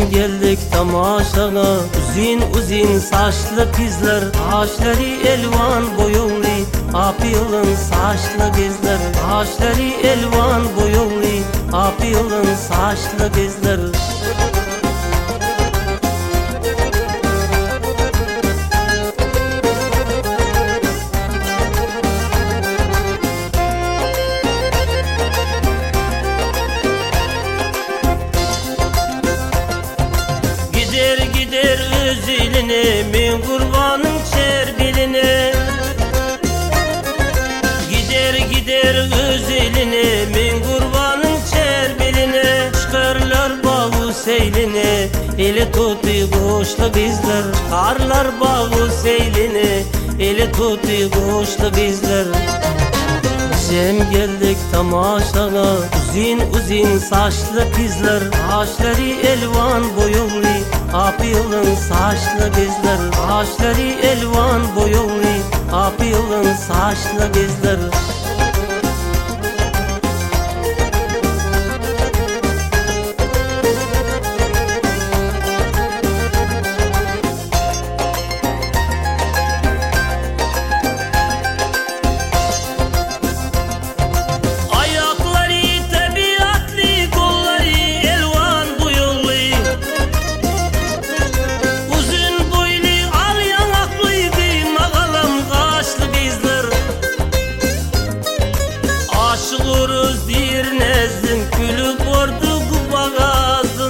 geldik tamaşana, uzun uzun saçlı kızlar, saçları elvan boyunlu, apyılın saçlı kızlar, saçları elvan boyunlu, apyılın saçlı kızlar. Gider gider öz eline, min kurbanın çerbiline. Gider gider öz eline, min kurbanın çerbiline. Çıkarlar bağı seyline, eli tutu koşlu bizler. Çıkarlar bağı seyline, eli tutu koşlu bizler. Cem geldik tamaşana, uzun uzun saçlı kızlar, saçları elvan boyunlu, apyılın saçlı kızlar, saçları elvan boyunlu, apyılın saçlı kızlar. Aşılırız bir nezdin, külüp ordu kubagazın.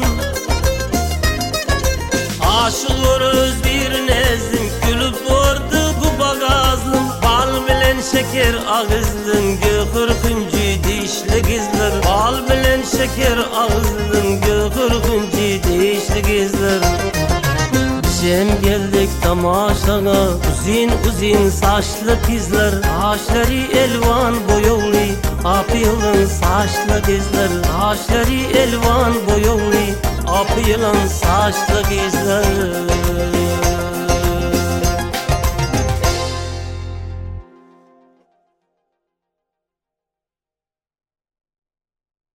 Aşılırız bir nezdin, külüp ordu kubagazın. Bal bilen şeker ağızdın, gökürküncü dişli kızlar. Bal bilen şeker ağızdın, gökürküncü dişli kızlar. Cem geldik tamaşana, uzun uzun saçlı kızlar, saçları elvan boyunlu, apyılın saçlı kızlar, saçları elvan boyunlu, apyılın saçlı kızlar.